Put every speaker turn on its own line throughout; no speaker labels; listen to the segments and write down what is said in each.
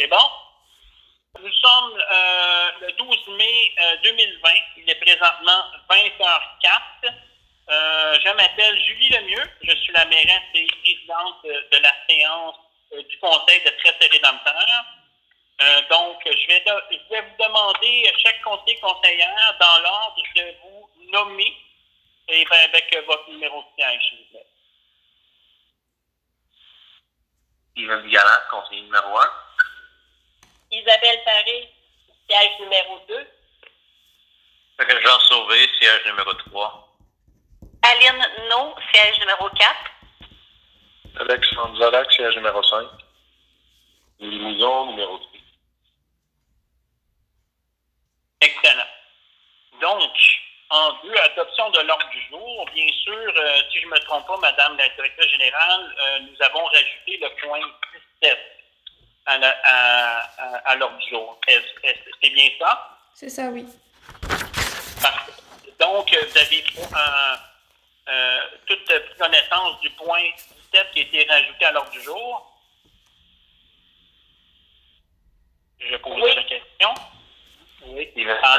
C'est bon? Nous sommes le 12 mai 2020. Il est présentement 20h04. Je m'appelle Julie Lemieux. Je suis la mairesse et présidente de la séance du Conseil de presse et rédempteur. Donc, je vais vous demander, chaque conseillère, dans l'ordre, de vous nommer et avec votre numéro de siège, s'il vous plaît.
Yves Galland, conseiller numéro 1.
Isabelle Paré, siège numéro 2.
Jean Sauvé, siège numéro 3.
Aline No, siège numéro 4.
Alexandre Zolac, siège numéro 5. Louis Mouzon, numéro 3.
Excellent. Donc, en vue, adoption de l'ordre du jour, bien sûr, si je ne me trompe pas, Madame la directrice générale, nous avons rajouté le point 17 à l'ordre du jour. C'est bien ça?
C'est ça, oui.
Parfait. Donc, vous avez toute pris connaissance du point 17 qui a été rajouté à l'ordre du jour. Je pose la question. Oui.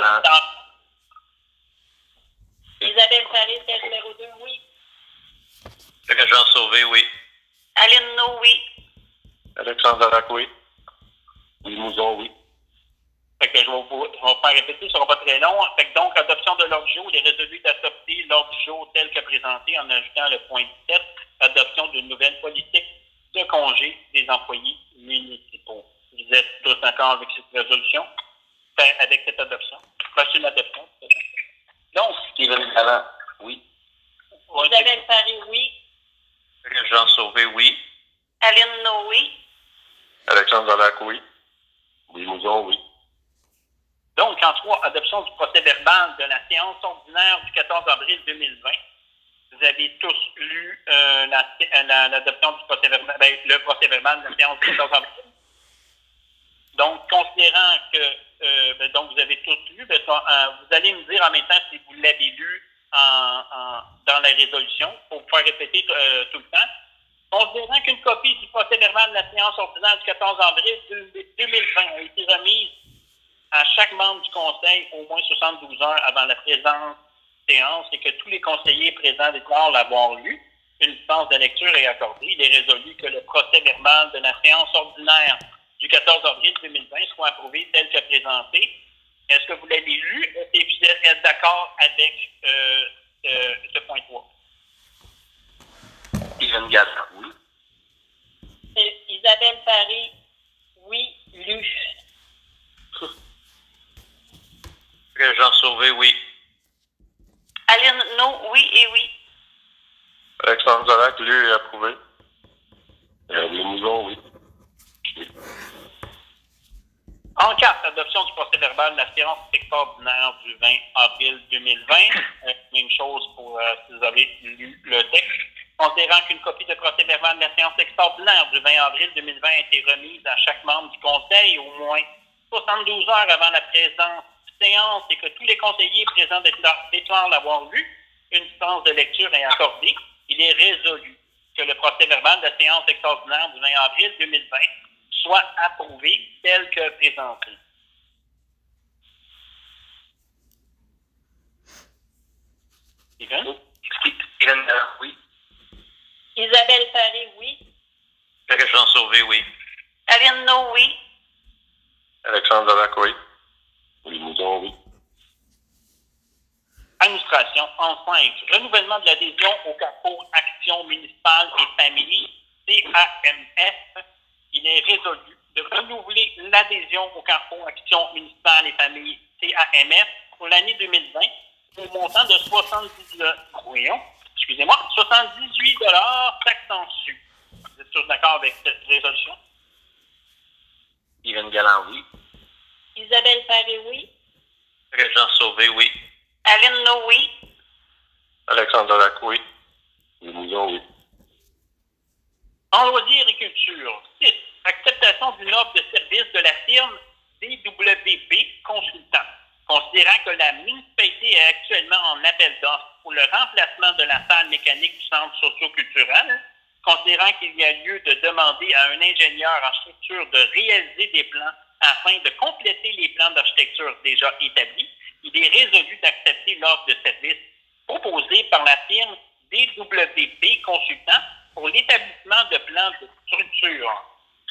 Isabelle Paré, siège numéro 2, oui.
Jean Sauvé, oui.
Aline No, oui.
Alexandre Zolac, oui. Louis Mouzon, oui.
Fait que je vais vous faire répéter, ce ne sera pas très long. Fait que donc, adoption de l'ordre du jour, il est résolu d'adopter l'ordre du jour tel que présenté en ajoutant le point 17, adoption d'une nouvelle politique de congé des employés municipaux. Vous êtes tous d'accord avec cette résolution? Avec cette adoption? C'est une adoption. Donc,
Yves Galland, oui.
Isabelle Paré, oui.
Jean Sauvé, oui.
Aline No, oui.
Alexandre Zolac, oui. Louis Mouzon, oui.
Donc, en 3, adoption du procès-verbal de la séance ordinaire du 14 avril 2020. Vous avez tous lu l'adoption du procès-verbal, le procès-verbal de la séance du 14 avril. Donc, considérant que donc vous avez tous lu, vous allez me dire en même temps si vous l'avez lu dans la résolution, pour vous faire répéter tout le temps. Considérant qu'une copie du procès-verbal de la séance ordinaire du 14 avril 2020 a été remise à chaque membre du Conseil au moins 72 heures avant la présente séance et que tous les conseillers présents déclarent l'avoir lu, une séance de lecture est accordée. Il est résolu que le procès-verbal de la séance ordinaire du 14 avril 2020 soit approuvé tel que présenté. Est-ce que vous l'avez lu? Est-ce que vous êtes d'accord avec ce point 3?
Yves Galland, oui.
Isabelle Paré, oui, lu.
Jean Sauvé, oui.
Aline No, oui et oui.
Alexandre Zolac, lu et approuvé. Louis Mouzon, oui.
En 4, adoption du procès-verbal de la séance extraordinaire du 20 avril 2020. Même chose pour si vous avez lu le texte. Considérant qu'une copie de procès-verbal de la séance extraordinaire du 20 avril 2020 a été remise à chaque membre du Conseil au moins 72 heures avant la présente séance et que tous les conseillers présents déclarent l'avoir lu, une séance de lecture est accordée. Il est résolu que le procès-verbal de la séance extraordinaire du 20 avril 2020 soit approuvé tel que présenté. Stephen?
Yves Galland, oui.
Isabelle Paré, oui.
Jean Sauvé, oui.
Aline No, oui.
Alexandre Zolac, oui. Louis Mouzon, oui.
Administration, en 5. Renouvellement de l'adhésion au Carrefour Action municipale et famille, CAMF. Il est résolu de renouveler l'adhésion au Carrefour Action municipale et famille, CAMF, pour l'année 2020 au montant de 78 taxes en su. Vous êtes tous d'accord avec cette résolution?
Yves Galland, oui.
Isabelle Paré, oui.
Jean Sauvé, oui.
Aline No, oui.
Alexandre Zolac, oui. Louis Mouzon, oui.
En loisirs et culture, 6. Acceptation d'une offre de service de la firme DWP Consultant. Considérant que la municipalité est actuellement en appel d'offres pour le remplacement de la salle mécanique du centre socio-culturel, considérant qu'il y a lieu de demander à un ingénieur en structure de réaliser des plans afin de compléter les plans d'architecture déjà établis, il est résolu d'accepter l'offre de service proposée par la firme DWP Consultant pour l'établissement de plans de structure.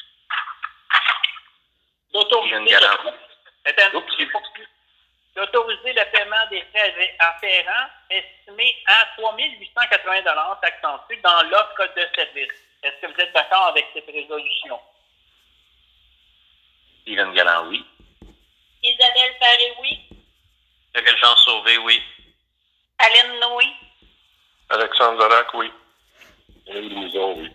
D'autoriser le paiement des frais afférents estimés à 3 880 $ accentués dans l'offre de service. Est-ce que vous êtes d'accord avec cette résolution?
Steven Galland, oui.
Isabelle Paré, oui.
Régent Sauvé, oui.
Aline Noé.
Alexandre Zolac, oui. Louis Limousin, oui.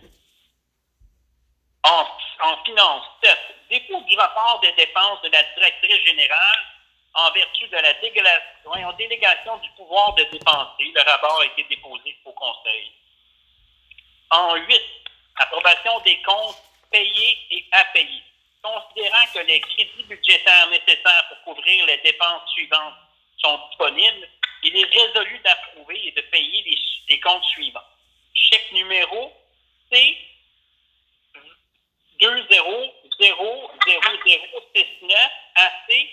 En finance, 7. Dépôt du rapport des dépenses de la directrice générale en vertu de la délégation du pouvoir de dépenser. Le rapport a été déposé au Conseil. En 8. Approbation des comptes payés et à payer. Considérant que les crédits budgétaires nécessaires pour couvrir les dépenses suivantes sont disponibles, il est résolu d'approuver et de payer les comptes suivants. Chèque numéro C 20000069 AC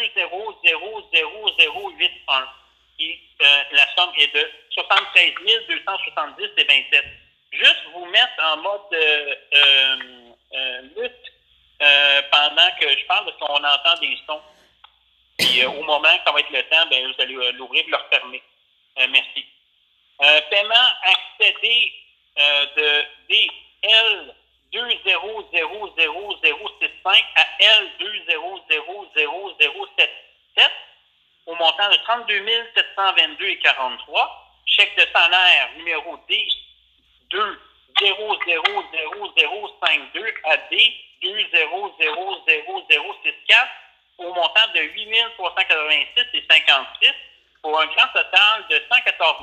20000081. La somme est de 73 270,27. Juste vous mettre en mode lutte pendant que je parle parce qu'on entend des sons. Puis au moment, quand va être le temps, ben, vous allez l'ouvrir et le refermer. Merci. Paiement accédé de DL 20000065 à L 20000077 au montant de 32 722,43. Chèque de salaire numéro D 20000052 à D 20000064 au montant de 8 386,56 pour un grand total de 114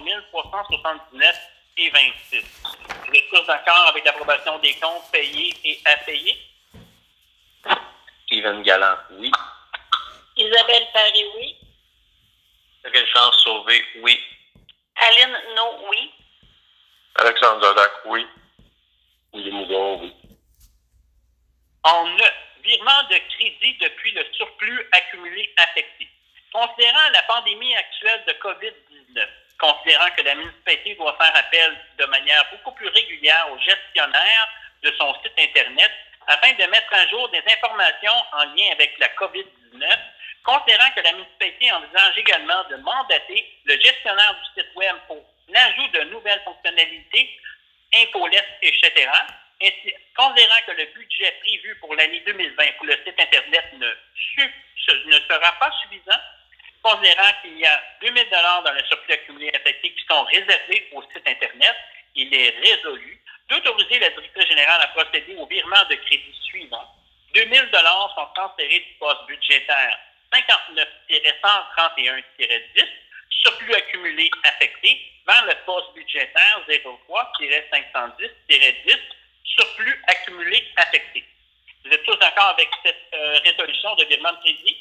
379,26. Vous êtes tous d'accord avec l'approbation des comptes payés et à payer?
Steven Galland, oui.
Isabelle Paré, oui.
Régent Sauvé, oui.
Aline No, oui.
Alexandre Zolac, oui. Louis Limousin, oui.
En 9. Virement de crédit depuis le surplus accumulé affecté. Considérant la pandémie actuelle de COVID-19, considérant que la municipalité doit faire appel de manière beaucoup plus régulière au gestionnaire de son site Internet afin de mettre à jour des informations en lien avec la COVID-19, considérant que la municipalité envisage également de mandater le gestionnaire du site Web pour l'ajout de nouvelles fonctionnalités, infolettes, etc., considérant que le budget prévu pour l'année 2020 pour le site Internet ne sera pas suffisant, considérant qu'il y a 2 000 $ dans le surplus accumulé affecté qui sont réservés au site Internet, il est résolu d'autoriser la directrice générale à procéder au virement de crédit suivant. 2 000 $ sont transférés du poste budgétaire 59-131-10, surplus accumulé affecté, vers le poste budgétaire 03-510-10, surplus accumulé affecté. Vous êtes tous d'accord avec cette résolution de virement de crédit?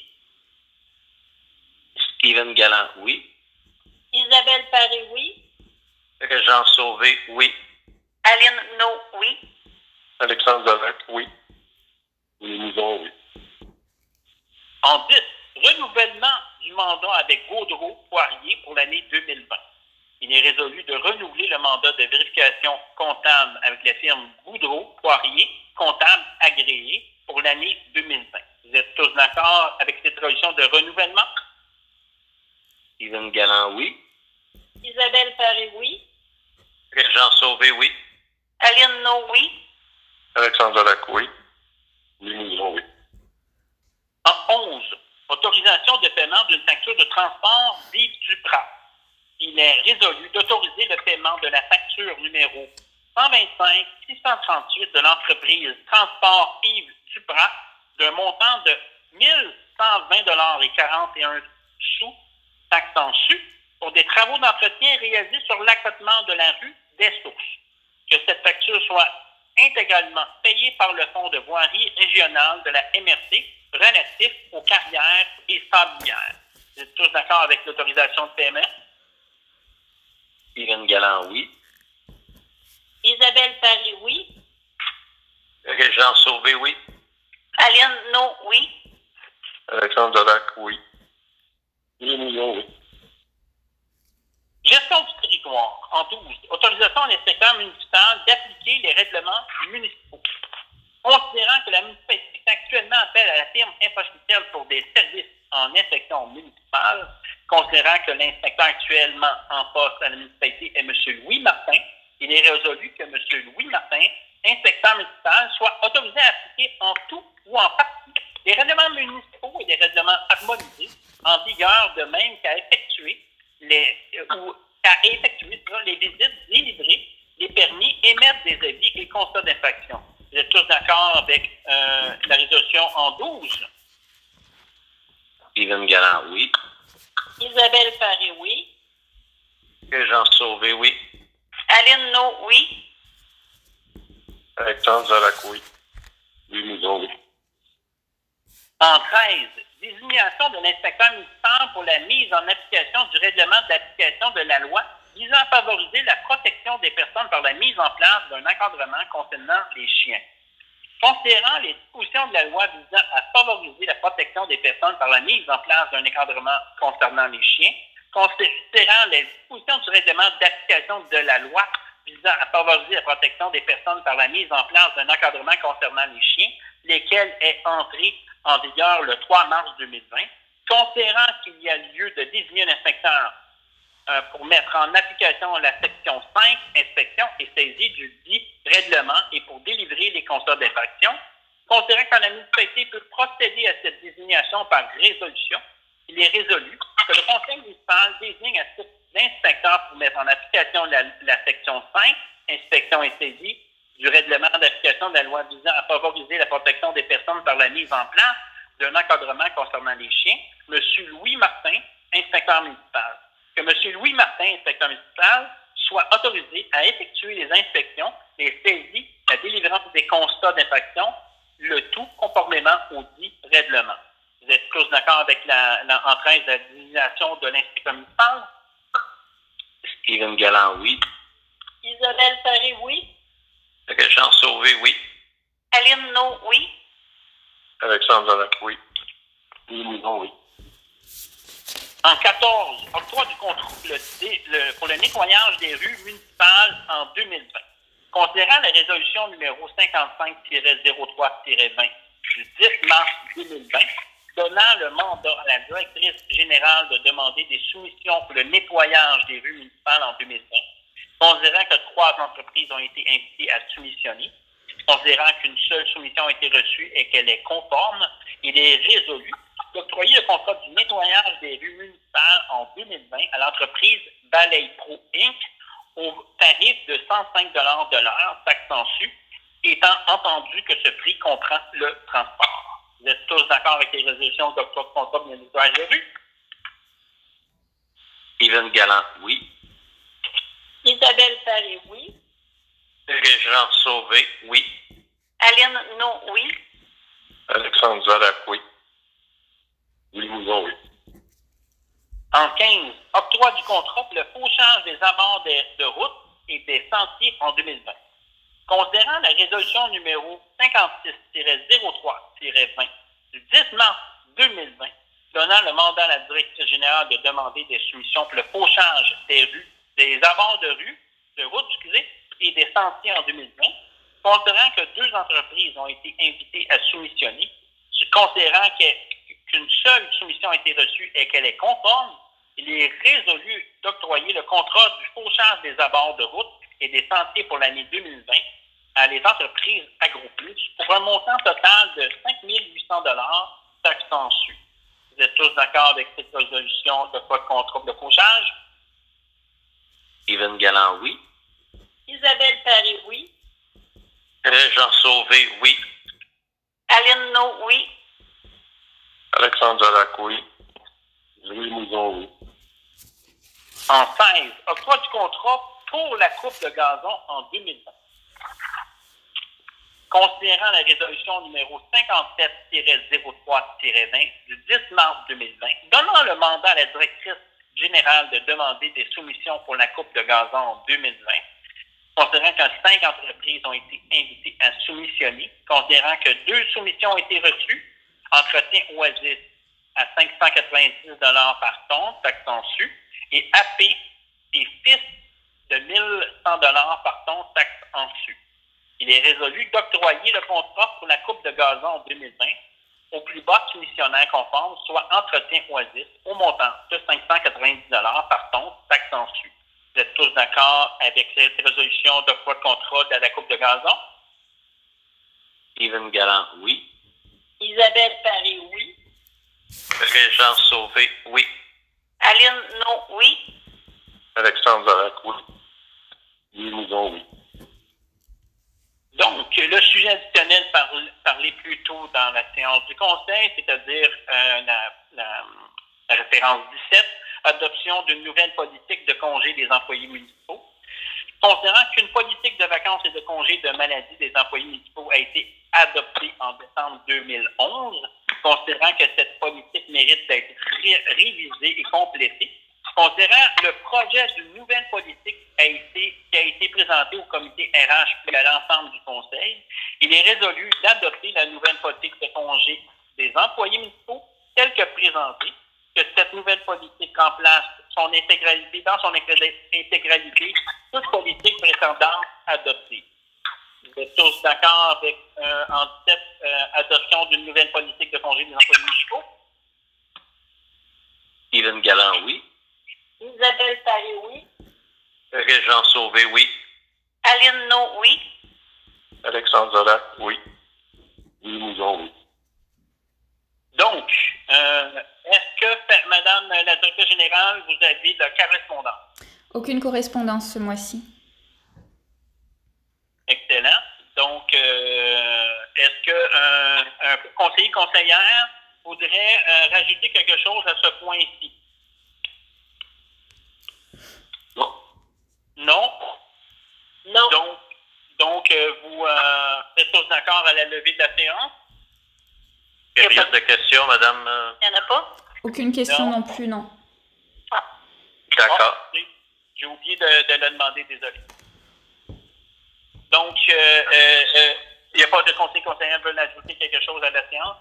Steven Galland, oui.
Isabelle Paré, oui.
Régent Sauvé, oui.
Aline No, oui.
Alexandre Zolac, oui. Louis Limousin, oui.
En 10, renouvellement du mandat avec Gaudreau-Poirier pour l'année 2020. Il est résolu de renouveler le mandat de vérification comptable avec la firme Gaudreau-Poirier, comptable agréé, pour l'année 2020. Vous êtes tous d'accord avec cette résolution de renouvellement?
Steven Galland, oui.
Isabelle Paré, oui.
Régent Sauvé, oui.
Aline No, oui.
Alexandre Zolac, oui. Louis Limousin, oui.
En 11, autorisation de paiement d'une facture de transport Vive Duprat. Il est résolu d'autoriser le paiement de la facture numéro 125-638 de l'entreprise Transport Yves Duprat d'un montant de 1 120,41 $, taxes en su, pour des travaux d'entretien réalisés sur l'accotement de la rue des Sources. Que cette facture soit intégralement payée par le Fonds de voirie régionale de la MRC relatif aux carrières et sablières. Vous êtes tous d'accord avec l'autorisation de paiement?
Steven Galland, oui.
Isabelle Paris, oui.
Régent Sauvé, oui.
Aline No, oui.
Alexandre Dolac, oui. Louis Mouillon, oui.
Gestion du territoire. En 12. Autorisation à l'inspecteur municipal d'appliquer les règlements municipaux. Considérant que la municipalité fait actuellement appel à la firme Infrastructure pour des services en inspection municipale, considérant que l'inspecteur actuellement en poste à la municipalité est M. Louis Martin, il est résolu que M. Louis Martin, inspecteur municipal, soit autorisé à appliquer en tout ou en partie les règlements municipaux et les règlements harmonisés en vigueur, de même qu'à effectuer les visites, délivrer les permis, émettre des avis et constats d'infraction. Vous êtes tous d'accord avec la résolution en 12?
Steven Galland, oui.
Isabelle Paris, oui.
Régent Sauvé, oui.
Aline No, oui.
Alexandre Dolac, oui. Louis Mouillon, oui.
En 13, désignation de l'inspecteur municipal pour la mise en application du règlement d'application de la loi visant à favoriser la protection des personnes par la mise en place d'un encadrement concernant les chiens. Considérant les dispositions de la loi visant à favoriser la protection des personnes par la mise en place d'un encadrement concernant les chiens, considérant les dispositions du règlement d'application de la loi visant à favoriser la protection des personnes par la mise en place d'un encadrement concernant les chiens, lesquels est entré en vigueur le 3 mars 2020, considérant qu'il y a lieu de désigner un inspecteur pour mettre en application la section 5, inspection et saisie du dit règlement et pour délivrer les constats d'infraction, considérant que la municipalité peut procéder à cette désignation par résolution, il est résolu que le conseil municipal désigne à titre d'inspecteur pour mettre en application la section 5, inspection et saisie du règlement d'application de la loi visant à favoriser la protection des personnes par la mise en place d'un encadrement concernant les chiens, M. Louis Martin, inspecteur municipal. Que M. Louis Martin, inspecteur municipal, soit autorisé à effectuer les inspections, les saisies, la délivrance des constats d'infraction, le tout conformément au dit règlement. Vous êtes tous d'accord avec en 13 la désignation de l'inspecteur municipal?
Steven Galland, oui.
Isabelle Paris, oui.
Régent Sauvé, oui.
Aline No, oui.
Alexandre Dolac, oui. Louis Mouillon, oui.
En 14, octroi du contrat pour le nettoyage des rues municipales en 2020. Considérant la résolution numéro 55-03-20 du 10 mars 2020, donnant le mandat à la directrice générale de demander des soumissions pour le nettoyage des rues municipales en 2020, considérant que 3 entreprises ont été invitées à soumissionner, considérant qu'une seule soumission a été reçue et qu'elle est conforme, il est résolu d'octroyer le contrat du nettoyage des rues municipales en 2020 à l'entreprise Balaye Pro Inc. au tarif de 105 de l'heure, taxe en su, étant entendu que ce prix comprend le transport. Vous êtes tous d'accord avec les résolutions d'octroi de contrat de nettoyage des rues?
Steven Galland, oui.
Isabelle Paris, oui.
Régent Sauvé, oui.
Aline No, oui.
Alexandre Dolac, oui. Louis Mouillon, oui.
En 15, octroi du contrat pour le fauchage des abords de route et des sentiers en 2020. Considérant la résolution numéro 56-03-20 du 10 mars 2020, donnant le mandat à la directrice générale de demander des soumissions pour le fauchage des abords de route, et des sentiers en 2020, considérant que 2 entreprises ont été invitées à soumissionner, considérant qu'une seule soumission a été reçue et qu'elle est conforme, il est résolu d'octroyer le contrat du fauchage des abords de route et des sentiers pour l'année 2020 à les entreprises AgroPlus pour un montant total de 5 800 taxes en su. Vous êtes tous d'accord avec cette résolution de contrat de fauchage?
Steven Galland, oui.
Isabelle Paris, oui.
Régent Sauvé, oui.
Aline No, oui.
Alexandre Dolac, oui. Louis Mouillon, oui.
En 16, octroi du contrat pour la coupe de gazon en 2020. Considérant la résolution numéro 57-03-20 du 10 mars 2020, donnant le mandat à la directrice générale de demander des soumissions pour la coupe de gazon en 2020, considérant que 5 entreprises ont été invitées à soumissionner, considérant que 2 soumissions ont été reçues, Entretien Oasis à 590 par tonne, taxe en su, et AP et FIS de 1100 par tonne, taxe en su. Il est résolu d'octroyer le contrat pour la coupe de gazon en 2020 au plus bas soumissionnaire conforme, soit Entretien Oasis, au montant de 590 par tonne, taxe en su. Vous êtes tous d'accord avec cette résolution d'octroi de contrat de la coupe de gazon?
Yves Galland, oui.
Isabelle Paré, oui.
Régent Sauvé, oui.
Aline No, oui.
Alexandre Zalac, oui. Louis Mouzon, oui.
Donc, le sujet additionnel parlé plus tôt dans la séance du Conseil, c'est-à-dire la référence 17, adoption d'une nouvelle politique de congé des employés municipaux. Considérant qu'une politique de vacances et de congés de maladie des employés municipaux a été adoptée en décembre 2011, considérant que cette politique mérite d'être révisée et complétée, considérant le projet d'une nouvelle politique qui a été présenté au comité RH puis à l'ensemble du Conseil, il est résolu d'adopter la nouvelle politique de congés des employés municipaux telle que présentée, que cette nouvelle politique remplace dans son intégralité, toute politique précédente adoptée. Vous êtes tous d'accord avec en cette adoption d'une nouvelle politique de congé des employés municipaux?
Yves Galland, oui.
Isabelle Paré, oui.
Régent Sauvé, oui.
Aline No, oui.
Alexandre Zalac, oui. Louis Mouzon, oui.
Donc, est-ce que, Madame la directrice générale, vous avez de correspondance?
Aucune correspondance ce mois-ci.
Excellent. Donc, est-ce que un conseillère voudrait rajouter quelque chose à ce point-ci?
Non.
Non?
Non.
Donc vous êtes tous d'accord à la levée de la séance?
Période de questions, madame.
Il n'y en a pas?
Aucune question non plus, non.
D'accord.
J'ai oublié de le demander, désolé. Donc, il n'y a pas de conseillère qui veut ajouter quelque chose à la séance?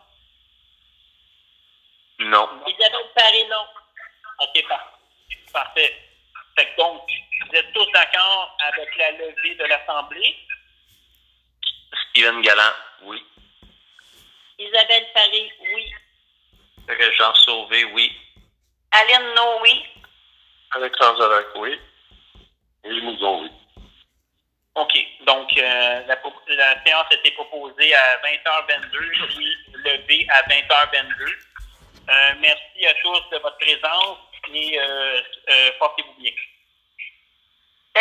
Non.
Isabelle Paré, non.
OK, parfait. Fait que donc, vous êtes tous d'accord avec la levée de l'Assemblée?
Yves Galland, oui.
Isabelle Paré, oui.
Régent Sauvé, oui.
Aline No, oui.
Alexandre Zalac, oui. Louis Mouzon, oui.
OK. Donc, la séance a été proposée à 20h22 puis levée à 20h22. Merci à tous de votre présence et portez-vous